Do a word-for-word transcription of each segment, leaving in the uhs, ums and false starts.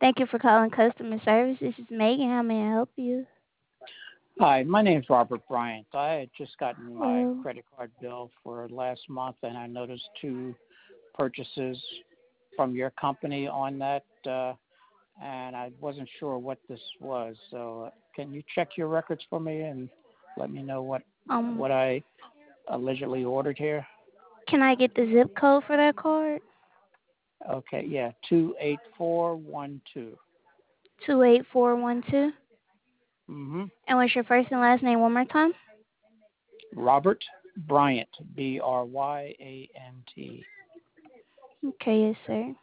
Thank you for calling customer service. This is Megan. How may I help you? Hi, my name's Robert Bryant. I had just gotten my Hello. credit card bill for last month, and I noticed two purchases from your company on that, uh, and I wasn't sure what this was. So, uh, can you check your records for me and let me know what Um, what I allegedly ordered here? can I get the zip code for that card? Okay, yeah, two eight four one two. Two eight four one two. Mm-hmm. And what's your first and last name one more time? Robert Bryant, B R Y A N T. Okay, yes, sir.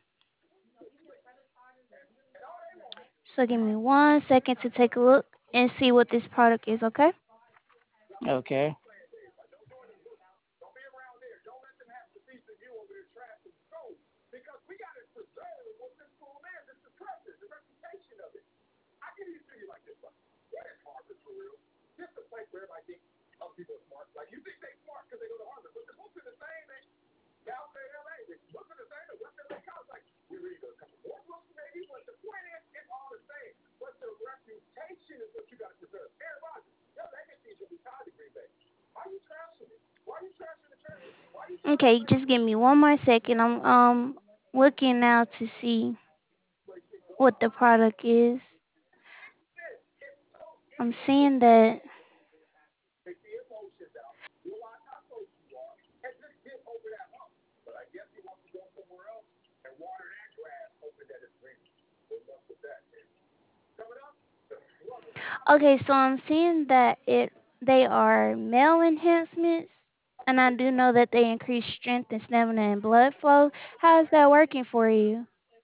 So give me one second to take a look and see what this product is, okay? Okay. Okay, just give me one more second. I'm um looking now to see what the product is. I'm seeing that. Okay, so I'm seeing that it they are male enhancements, and I do know that they increase strength and stamina and blood flow. How is that working for you?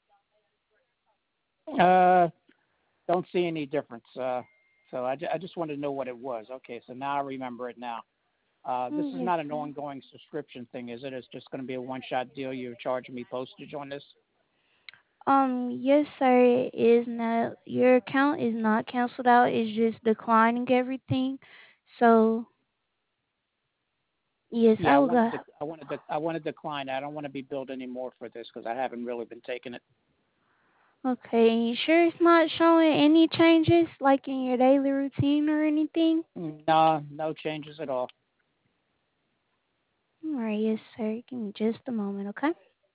Uh, don't see any difference. Uh, so I, ju- I just wanted to know what it was. Okay, so now I remember it now. Uh, this Mm, is yes, not an sir. ongoing subscription thing, is it? It's just going to be a one-shot deal. You're charging me postage on this? Um, yes, sir. It is not your account is not canceled out. It's just declining everything. So yes, I Yeah, I will want to. go. De- I want to. De- I want to decline. I don't want to be billed anymore for this because I haven't really been taking it. Okay, you sure it's not showing any changes, like in your daily routine or anything? No, no changes at all. All right, yes, sir. Give me just a moment, okay?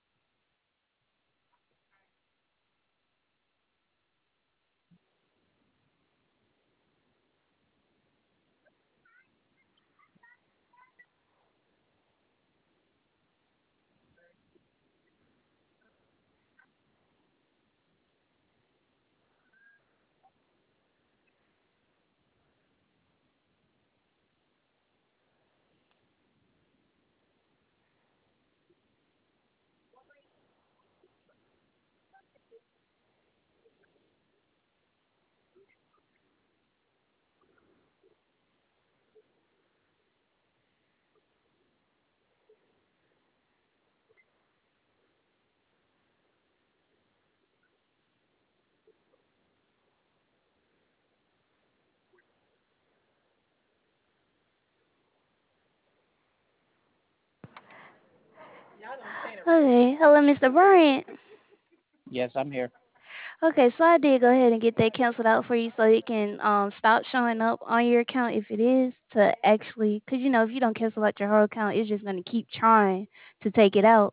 Okay, hello, Mister Bryant. Yes, I'm here. Okay, so I did go ahead and get that canceled out for you so it can um stop showing up on your account if it is to actually, because you know if you don't cancel out your whole account, it's just gonna keep trying to take it out.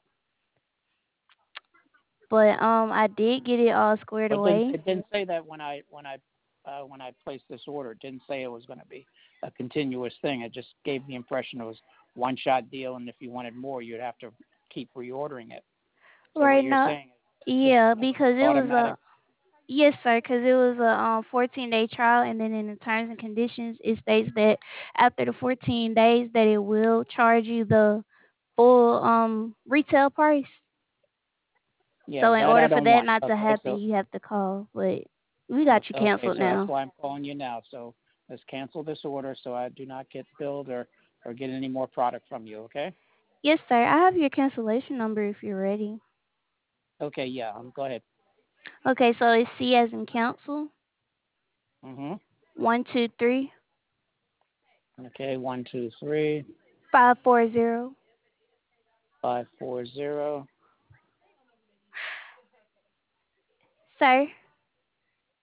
But um, I did get it all squared But it didn't away. it didn't say that when I when I uh, when I placed this order. It didn't say it was going to be a continuous thing. It just gave the impression it was one shot deal, and if you wanted more, you'd have to keep reordering it. So what Right you're now, saying is yeah, because it was automatic. a yes, sir, because it was a um fourteen day trial, and then in the terms and conditions, it states that after the fourteen days that it will charge you the full um retail price. Yeah, So in that I order for don't that want. not to Okay, happen, so you have to call. But we o- got you okay, canceled so that's now. why I'm calling you now. So let's cancel this order so I do not get billed or or get any more product from you. Okay. Yes, sir. I have your cancellation number if you're ready. Okay. Yeah. Um, go ahead. Okay, so it's C as in council, Mhm. one two three Okay. One, two, three, five four zero. five, four, zero. Sir.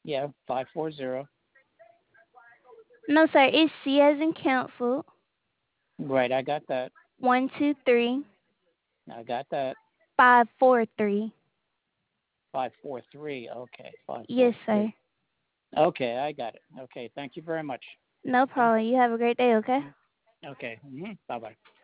Yeah, five four zero. No, sir. It's C as in council. Right, I got that. One two three I got that. five four three. Five four three. Okay, five four Yes, three. sir. Okay, I got it. Okay, thank you very much. No Okay. problem. You have a great day. Okay. Mm. Okay. Mm-hmm. Bye bye.